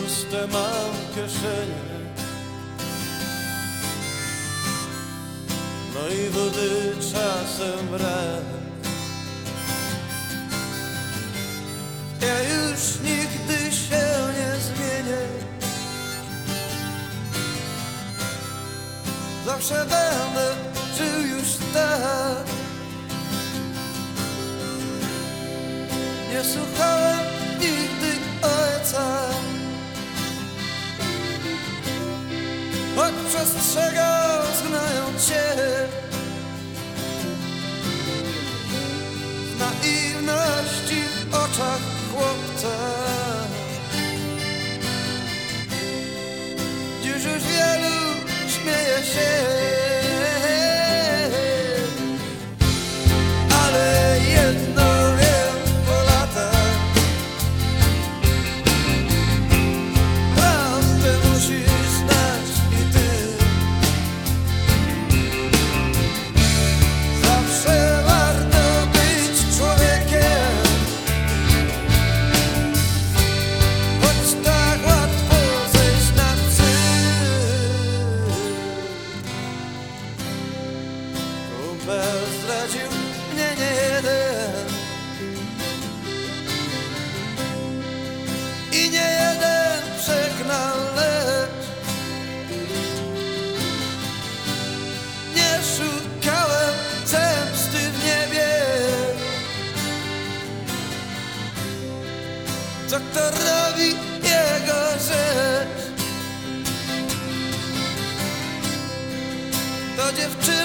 puste mam kieszenie, no i wody czasem brak. Ja już nigdy się nie zmienię, zawsze będę żył już tak. Nie słuchałem nigdy ojca, choć przestrzegał, znając cię z naiwności w oczach chłopca. Dziś już wielu śmieje się, ale jedno wiem po latach: prawdę musisz znać i ty. Zawsze warto być człowiekiem, choć tak łatwo zejść na psy. Kumpel zdradził mnie nie jeden i nie jeden przegnał, lecz nie szukałem zemsty w niebie. Co kto robi jego rzecz, to dziewczyna